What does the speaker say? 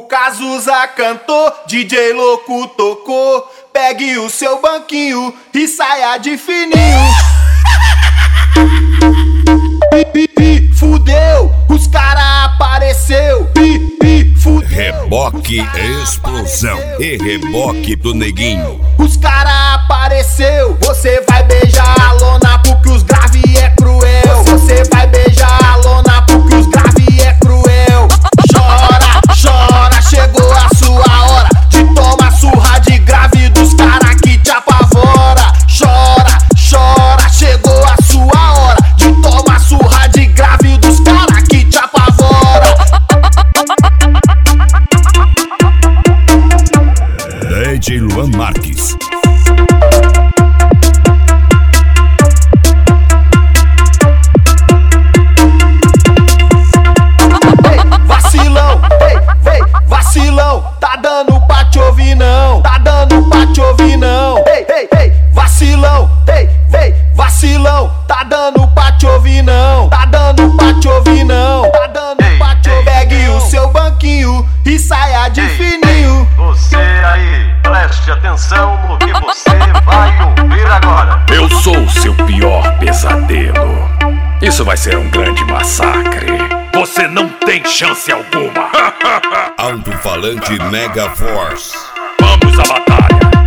Cazuza cantou, DJ louco tocou. Pegue o seu banquinho e saia de fininho. Fudeu, os cara apareceu. Fudeu. Reboque explosão e reboque do neguinho. Os cara apareceu. Você vai beijar a lona porque os grave é cruel. Você vai beijar a lona porque os grave é cruel. Chora, chora, chegou a sua hora de tomar surra de grave dos cara que te apavora. Chora, chora, chegou a sua hora de tomar surra de grave dos cara que te apavora. DJ Luan Marques. Vacilão, tá dando pra te ouvir não, tá dando pra te ouvir não. Vacilão, vacilão, tá dando pra te ouvir não, tá dando pra te ouvir não, tá dando pra te ouvir. Pegue o seu banquinho e saia de fininho. Você aí, preste atenção no que você vai ouvir agora. Eu sou o seu pior pesadelo. Isso vai ser um grande massacre. Você não tem chance alguma. Alto-falante Mega Force. Vamos à batalha.